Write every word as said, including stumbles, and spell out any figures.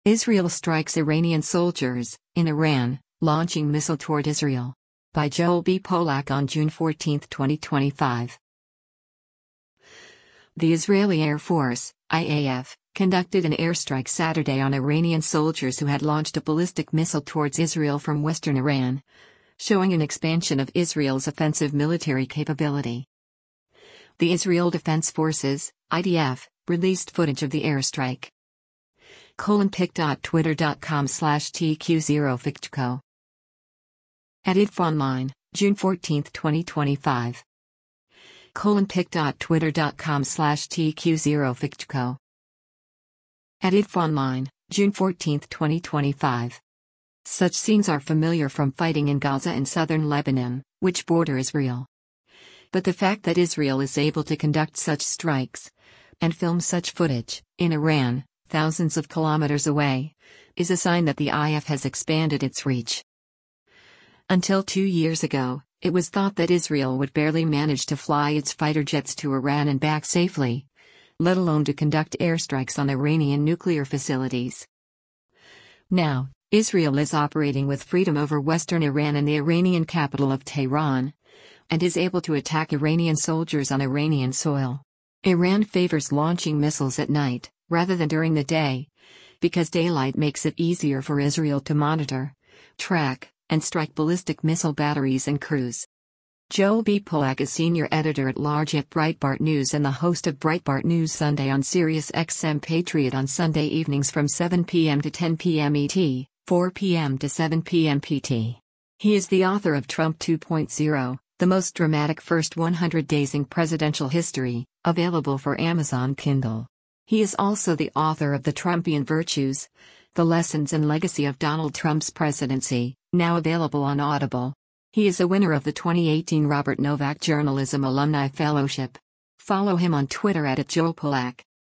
Israel strikes Iranian soldiers, in Iran, launching missile toward Israel. By Joel B. Polak on June fourteenth, twenty twenty-five. The Israeli Air Force, I A F, conducted an airstrike Saturday on Iranian soldiers who had launched a ballistic missile towards Israel from western Iran, showing an expansion of Israel's offensive military capability. The Israel Defense Forces, I D F, released footage of the airstrike. colon pic.twitter.com slash TQ0FictCo. At I D F Online, June fourteenth, twenty twenty-five. colon pic.twitter.com slash TQ0FictCo. At I D F Online, June fourteenth, twenty twenty-five. Such scenes are familiar from fighting in Gaza and southern Lebanon, which border Israel. But the fact that Israel is able to conduct such strikes and film such footage in Iran, thousands of kilometers away, is a sign that the I A F has expanded its reach. Until two years ago, it was thought that Israel would barely manage to fly its fighter jets to Iran and back safely, let alone to conduct airstrikes on Iranian nuclear facilities. Now, Israel is operating with freedom over western Iran and the Iranian capital of Tehran, and is able to attack Iranian soldiers on Iranian soil. Iran favors launching missiles at night, rather than during the day, because daylight makes it easier for Israel to monitor, track, and strike ballistic missile batteries and crews. Joel B. Polak is senior editor-at-large at Breitbart News and the host of Breitbart News Sunday on Sirius X M Patriot on Sunday evenings from seven p m to ten p m E T, four p m to seven p m P T. He is the author of Trump two point oh, the most dramatic first one hundred days in presidential history, available for Amazon Kindle. He is also the author of The Trumpian Virtues, The Lessons and Legacy of Donald Trump's Presidency, now available on Audible. He is a winner of the twenty eighteen Robert Novak Journalism Alumni Fellowship. Follow him on Twitter at Joel Polak.